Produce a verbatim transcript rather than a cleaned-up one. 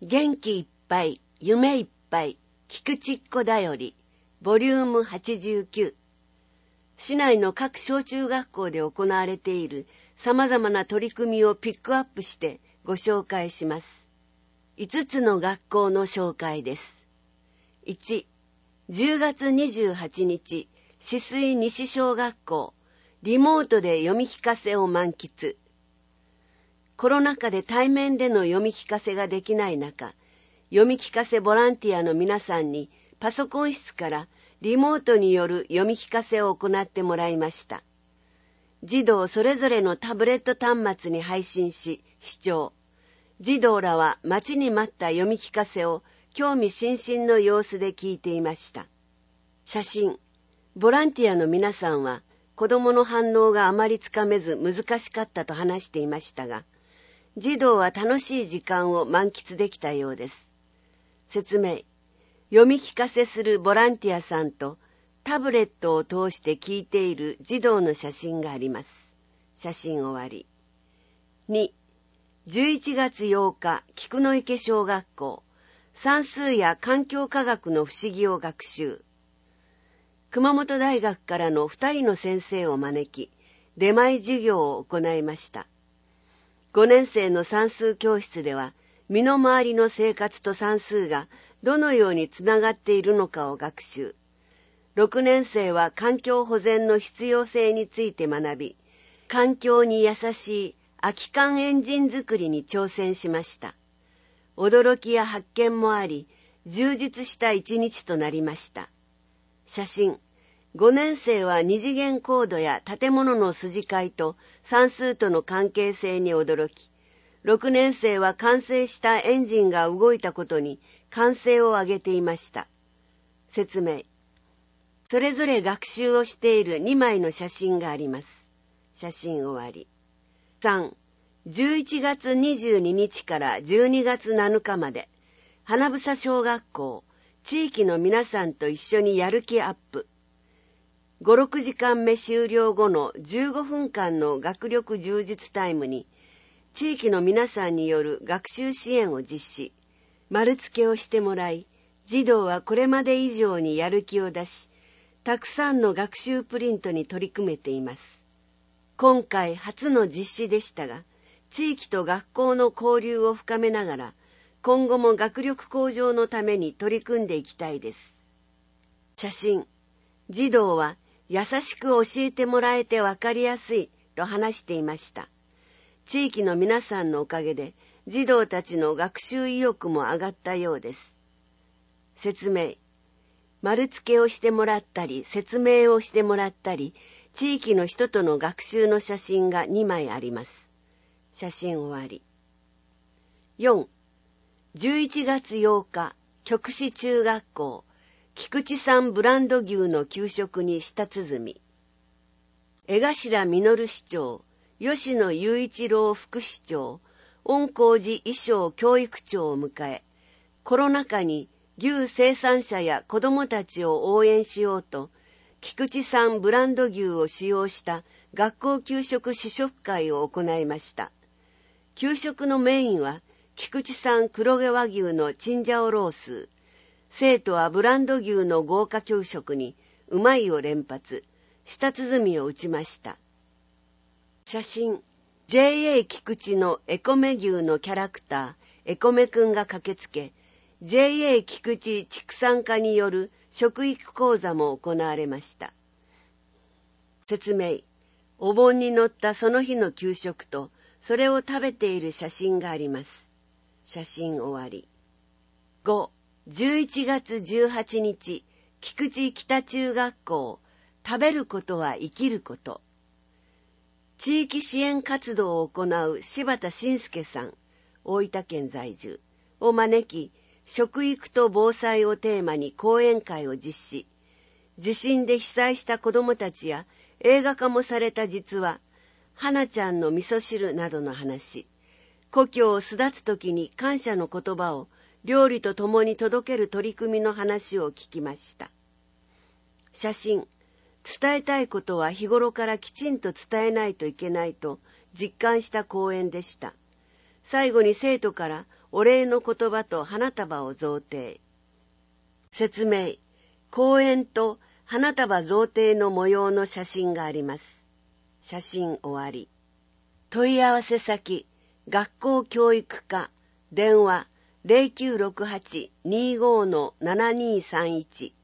元気いっぱい、夢いっぱい、菊池っ子だより、ボリュームはちじゅうきゅう。市内の各小中学校で行われている様々な取り組みをピックアップしてご紹介します。いつつの学校の紹介です。いち、じゅうがつにじゅうはちにち、紫水西小学校、リモートで読み聞かせを満喫。コロナ禍で対面での読み聞かせができない中、読み聞かせボランティアの皆さんにパソコン室からリモートによる読み聞かせを行ってもらいました。児童それぞれのタブレット端末に配信し、視聴。児童らは待ちに待った読み聞かせを興味津々の様子で聞いていました。写真。ボランティアの皆さんは子供の反応があまりつかめず難しかったと話していましたが、児童は楽しい時間を満喫できたようです。説明。読み聞かせするボランティアさんとタブレットを通して聞いている児童の写真があります。写真終わり。に、じゅういちがつようか、菊の池小学校、算数や環境科学の不思議を学習。熊本大学からのふたりの先生を招き、出前授業を行いました。ごねん生の算数教室では、身の回りの生活と算数がどのようにつながっているのかを学習。ろくねん生は環境保全の必要性について学び、環境に優しい空き缶エンジン作りに挑戦しました。驚きや発見もあり、充実した一日となりました。写真。ごねん生は二次元コードや建物の筋交いと算数との関係性に驚き、ろくねん生は完成したエンジンが動いたことに歓声を上げていました。説明。それぞれ学習をしているにまいの写真があります。写真終わり。さん、じゅういちがつにじゅうににちからじゅうにがつなのかまで、花房小学校、地域の皆さんと一緒にやる気アップ。ご、ろくじかんめ終了後のじゅうごふんかんの学力充実タイムに、地域の皆さんによる学習支援を実施、丸付けをしてもらい、児童はこれまで以上にやる気を出し、たくさんの学習プリントに取り組めています。今回初の実施でしたが、地域と学校の交流を深めながら、今後も学力向上のために取り組んでいきたいです。写真。児童は優しく教えてもらえてわかりやすいと話していました。地域の皆さんのおかげで児童たちの学習意欲も上がったようです。説明。丸付けをしてもらったり、説明をしてもらったり、地域の人との学習の写真がにまいあります。写真終わり。よん、じゅういちがつようか、極紫中学校、菊池産ブランド牛の給食に舌鼓。江頭実市長、吉野雄一郎副市長、恩光寺衣装教育長を迎え、コロナ禍に牛生産者や子どもたちを応援しようと、菊池産ブランド牛を使用した学校給食試食会を行いました。給食のメインは、菊池産黒毛和牛のチンジャオロース。生徒はブランド牛の豪華給食にうまいを連発、舌鼓を打ちました。写真。ジェーエー 菊池のエコメ牛のキャラクター、エコメくんが駆けつけ、ジェーエー 菊池畜産課による食育講座も行われました。説明。お盆に載ったその日の給食と、それを食べている写真があります。写真終わり。ご、じゅういちがつじゅうはちにち、菊池北中学校、食べることは生きること。地域支援活動を行う柴田信介さん、大分県在住を招き、食育と防災をテーマに講演会を実施。地震で被災した子どもたちや映画化もされた実話、花ちゃんの味噌汁などの話、故郷を巣立つ時に感謝の言葉を料理とともに届ける取り組みの話を聞きました。写真。伝えたいことは日頃からきちんと伝えないといけないと実感した講演でした。最後に生徒からお礼の言葉と花束を贈呈。説明。公園と花束贈呈の模様の写真があります。写真終わり。問い合わせ先、学校教育課、電話 ゼロきゅうろくはち にーごー ななにーさんいち